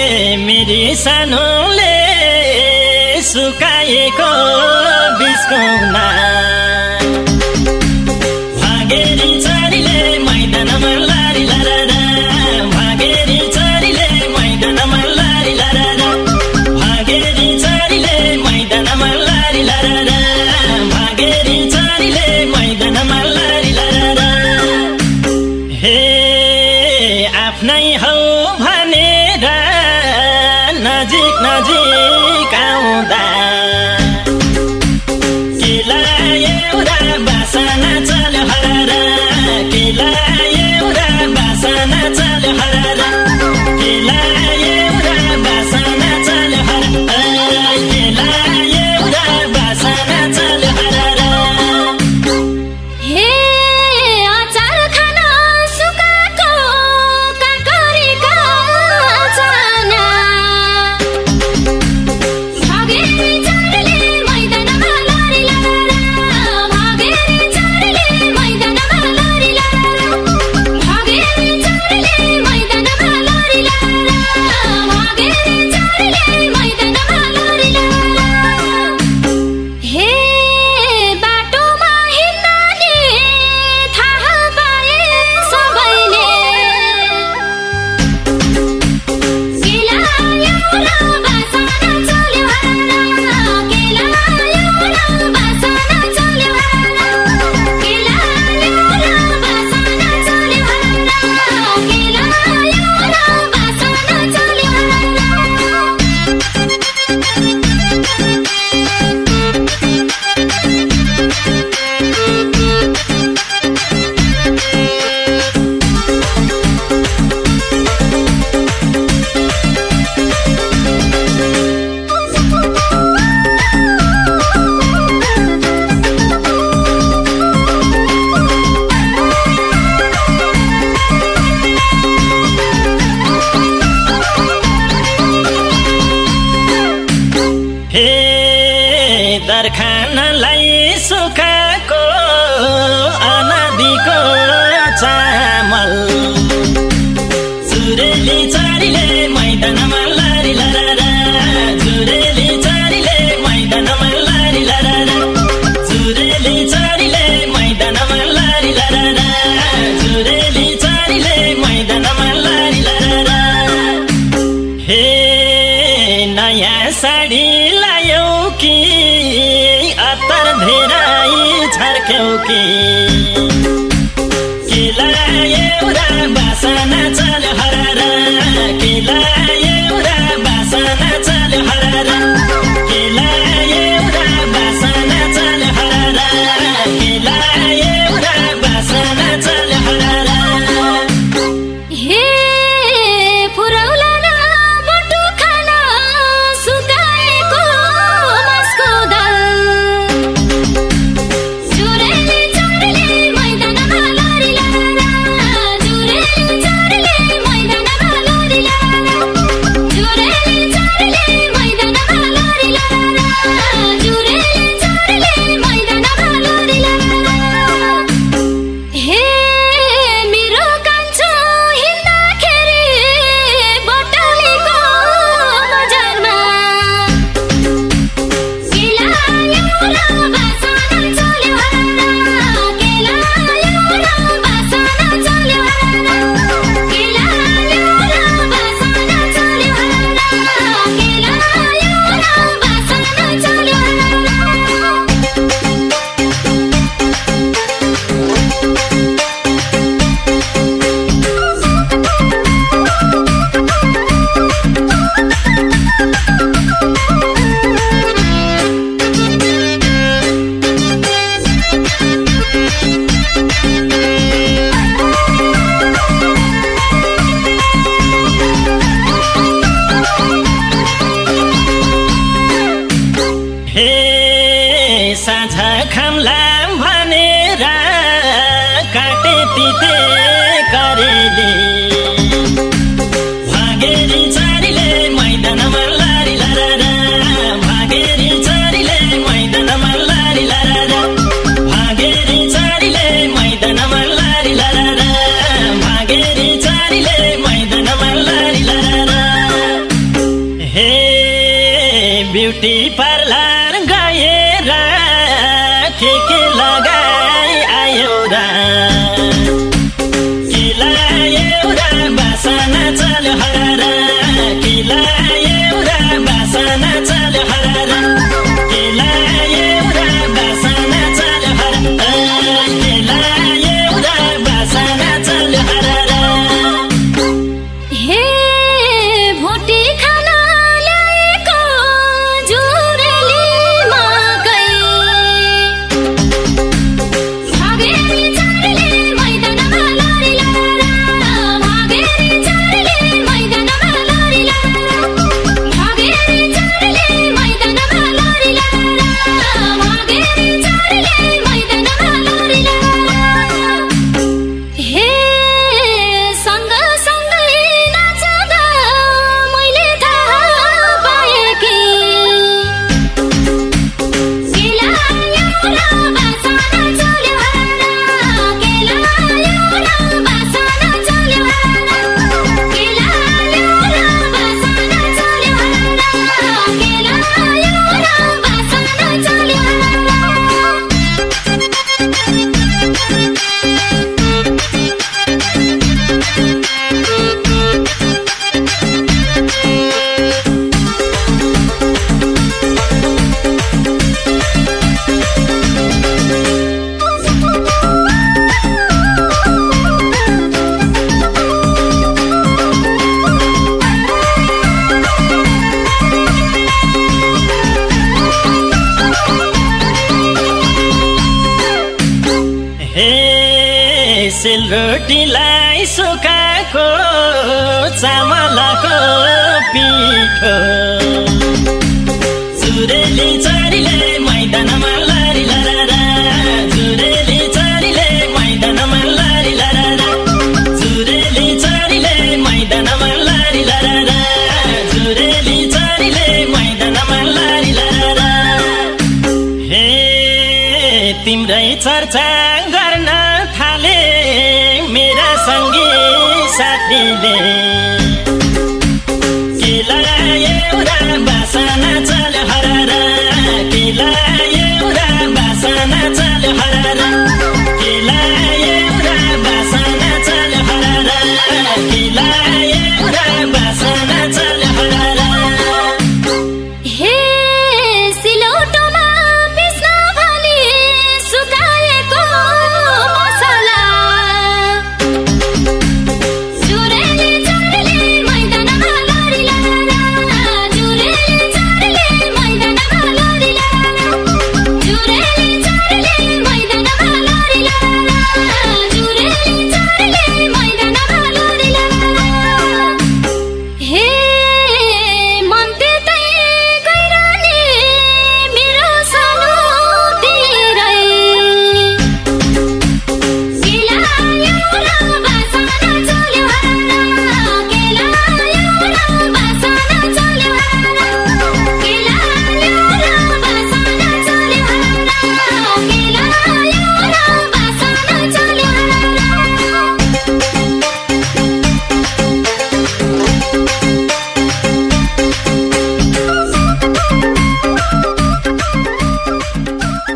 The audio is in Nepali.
मेरी सानोले सुकाएको बिस्कुना भागेरी चरीले मैदानमा लारी लारा भागेरी चरीले मैदानमा लारी लारा भागेरी चरीले मैदानमा लारी लारा भागेरी चरीले मैदानमा लारी लारा हे आफ्नै हौ भनेर नजिक नजिक आउँदा केला एउटा बासना चल्यो हरारा केला एउटा बासना चल्यो हरारा केला एउटा बासना चल्यो हरारा केला एउटा बासना चल्यो हरारा हे अचार खान सुकाएको काकरीका चाना भागेरी चरीले मैदानमा लारी लारा भागेरी चरीले मैदानमा लारी लारा भागेरी चरीले मैदानमा लारी लारा भागेरी चरीले मैदानमा लारी लारा हे बाटोमा हिँड्नाले थाहा पाए सबैले केला एउटा बासना चल्यो हरारा केला एउटा बासना चल्यो हरारा केला एउटा बासना चल्यो हरारा केला एउटा बासना चल्यो हरारा हे दरखानलाई सुकाएको अनादिको चामल जुरेली चरीले मैदानमा लारी लारा जुरेली चरीले मैदानमा लारी लारा जुरेली चरीले मैदानमा लारी लारा जुरेली चरीले मैदानमा लारी लारा हे नयाँ साडी लायौ कि अत्तर धेरै छर्क्यौ कि केला एउटा बासना चल्यो हरारा केला एउटा बासना चल्यो हरारा केला एउटा बासना चल्यो हरारा केला एउटा बासना चल्यो हरारा हे पुरौला न बटु खान सुकाएको मासको दाल जुरेली चरीले मैदानमा लारी लारा जुरेली चरीले मैदानमा लारी लारा जुरेली चरीले मैदानमा लारी लारा जुरेली चरीले मैदानमा लारी लारा हे मेरो कान्छो हिँड्दाखेरि बटुलीको बजारमा केला एउटा बासना चल्यो हरारा केला एउटा बासना चल्यो हरारा केला एउटा बासना चल्यो हरारा केला एउटा बासना चल्यो हरारा हे साझा खामला भनेर काटे तिते करेले भागेरी चरीले मैदानमा लारी लारा भागेरी चरीले मैदानमा लारी लारा भागेरी चरीले मैदानमा लारी लारा भागेरी चरीले मैदानमा लारी लारा हे ब्युटी पार्लर गएर के लगाई आयो र के लायो र बासना चल्यो हरार के लायो र बासना चल्यो हरार के लायो र बासना चल्यो हरार के लायो र बासना चल्यो हरार हे भोटी खाना ल्याएको जुरेलीमा गई भागेरी चाडले मैदानमा लडी लारा भागेरी चाडले मैदानमा लडी लारा भागेरी चाडले मैदानमा लडी लारा भागेरी चाडले मैदानमा लडी लारा हे सँगसँगै नाच्दा मैले थाहा पाएँ कि के लायो र बासना चल्यो हरार के लायो र बासना चल्यो हरार के लायो र बासना चल्यो हरार के लायो र बासना चल्यो हे सेलरोटीलाई सुकाएको चामलको पिठो जुरेली चरीले मैदानमा लडी लारा जुरेली चरीले मैदानमा लडी लारा जुरेली चरीले मैदानमा लडी लारा जुरेली चरीले मैदानमा लडी लारा हे तिम्रै चर्चा गर्न थाले मेरा सँगी साथीले के लायो र बासना चल्यो हरार के लायो